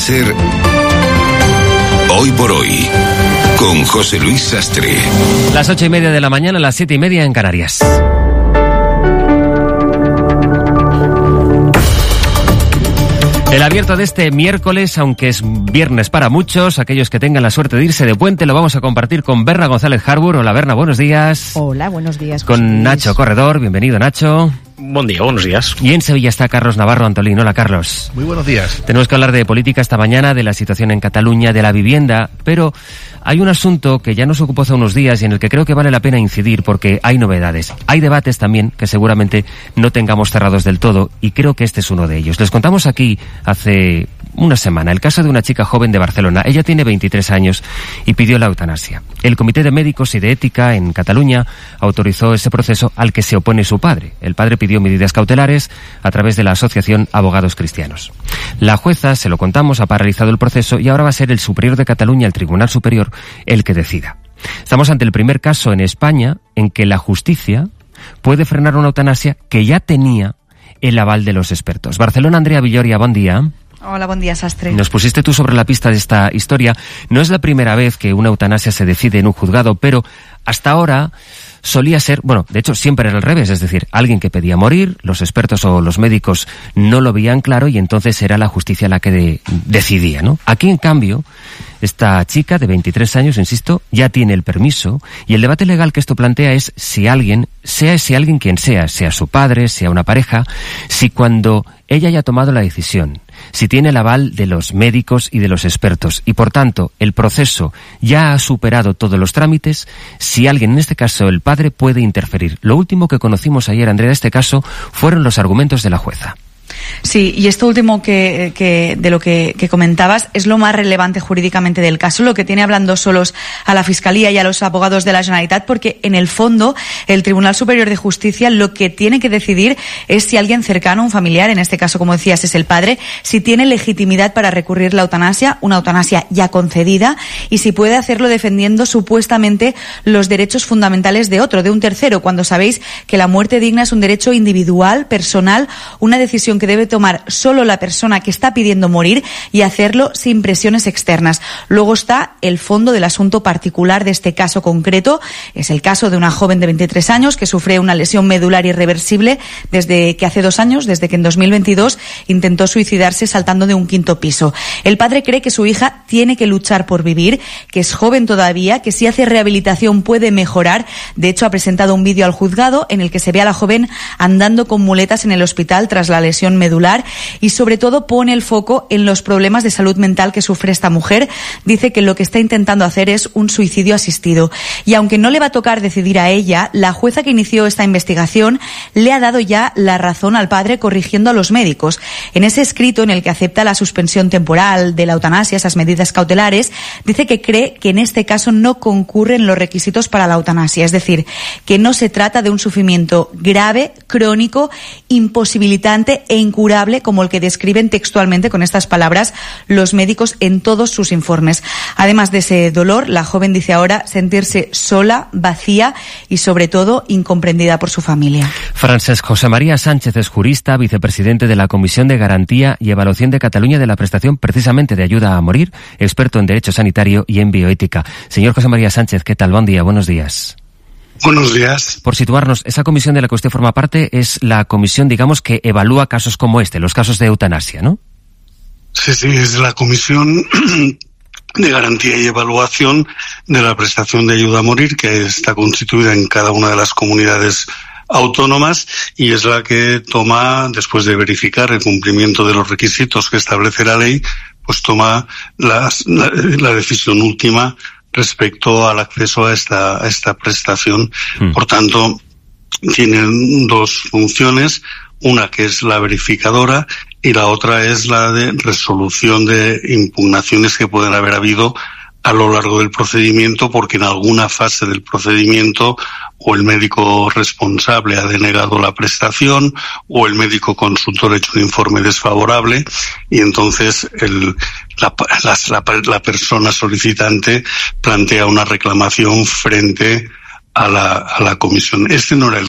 ser Hoy por Hoy, con José Luis Sastre. Las 8:30 de la mañana, las 7:30 en Canarias. El abierto de este miércoles, aunque es viernes para muchos, aquellos que tengan la suerte de irse de puente, lo vamos a compartir con Berna González Harbour. Hola Berna, buenos días. Hola, buenos días. Con Nacho Corredor, bienvenido Nacho. Buen día, buenos días. Y en Sevilla está Carlos Navarro Antolín. Hola Carlos. Muy buenos días. Tenemos que hablar de política esta mañana, de la situación en Cataluña, de la vivienda, pero hay un asunto que ya nos ocupó hace unos días y en el que creo que vale la pena incidir porque hay novedades. Hay debates también que seguramente no tengamos cerrados del todo y creo que este es uno de ellos. Les contamos aquí hace una semana el caso de una chica joven de Barcelona. Ella tiene 23 años y pidió la eutanasia. El Comité de Médicos y de Ética en Cataluña autorizó ese proceso al que se opone su padre. El padre pidió medidas cautelares a través de la Asociación Abogados Cristianos. La jueza, se lo contamos, ha paralizado el proceso y ahora va a ser el Superior de Cataluña, el Tribunal Superior, el que decida. Estamos ante el primer caso en España en que la justicia puede frenar una eutanasia que ya tenía el aval de los expertos. Barcelona, Andrea Villoria, buen día. Hola, buen día, Sastre. Nos pusiste tú sobre la pista de esta historia. No es la primera vez que una eutanasia se decide en un juzgado, pero hasta ahora solía ser, bueno, de hecho siempre era al revés, es decir, alguien que pedía morir, los expertos o los médicos no lo veían claro y entonces era la justicia la que decidía, ¿no? Aquí, en cambio, esta chica de 23 años, insisto, ya tiene el permiso y el debate legal que esto plantea es si alguien, sea ese alguien quien sea su padre, sea una pareja, si cuando ella haya tomado la decisión, si tiene el aval de los médicos y de los expertos y, por tanto, el proceso ya ha superado todos los trámites, si alguien, en este caso el padre, puede interferir. Lo último que conocimos ayer, Andrea, de este caso, fueron los argumentos de la jueza. Sí, y esto último de lo que comentabas es lo más relevante jurídicamente del caso, lo que tiene hablando solos a la Fiscalía y a los abogados de la Generalitat, porque en el fondo el Tribunal Superior de Justicia lo que tiene que decidir es si alguien cercano, un familiar, en este caso, como decías, es el padre, si tiene legitimidad para recurrir la eutanasia, una eutanasia ya concedida, y si puede hacerlo defendiendo supuestamente los derechos fundamentales de otro, de un tercero, cuando sabéis que la muerte digna es un derecho individual, personal, una decisión que debe tomar solo la persona que está pidiendo morir y hacerlo sin presiones externas. Luego está el fondo del asunto particular de este caso concreto. Es el caso de una joven de 23 años que sufre una lesión medular irreversible desde que hace 2 años, desde que en 2022 intentó suicidarse saltando de un 5º piso. El padre cree que su hija tiene que luchar por vivir, que es joven todavía, que si hace rehabilitación puede mejorar. De hecho, ha presentado un vídeo al juzgado en el que se ve a la joven andando con muletas en el hospital tras la lesión medular y sobre todo pone el foco en los problemas de salud mental que sufre esta mujer. Dice que lo que está intentando hacer es un suicidio asistido y aunque no le va a tocar decidir a ella, la jueza que inició esta investigación le ha dado ya la razón al padre corrigiendo a los médicos. En ese escrito en el que acepta la suspensión temporal de la eutanasia, esas medidas cautelares, dice que cree que en este caso no concurren los requisitos para la eutanasia, es decir, que no se trata de un sufrimiento grave, crónico, imposibilitante e incurable como el que describen textualmente con estas palabras los médicos en todos sus informes. Además de ese dolor, la joven dice ahora sentirse sola, vacía y sobre todo incomprendida por su familia. Francesc José María Sánchez es jurista, vicepresidente de la Comisión de Garantía y Evaluación de Cataluña de la prestación precisamente de ayuda a morir, experto en derecho sanitario y en bioética. Señor José María Sánchez, ¿qué tal? Buen día, buenos días. Buenos días. Por situarnos, esa comisión de la que usted forma parte es la comisión, digamos, que evalúa casos como este, los casos de eutanasia, ¿no? Sí, es la comisión de garantía y evaluación de la prestación de ayuda a morir, que está constituida en cada una de las comunidades autónomas y es la que toma, después de verificar el cumplimiento de los requisitos que establece la ley, pues toma la decisión última respecto al acceso a esta prestación. Por tanto, tienen 2 funciones, una que es la verificadora y la otra es la de resolución de impugnaciones que pueden haber habido a lo largo del procedimiento, porque en alguna fase del procedimiento o el médico responsable ha denegado la prestación o el médico consultor ha hecho un informe desfavorable y entonces la persona solicitante plantea una reclamación frente a la comisión. Este no era el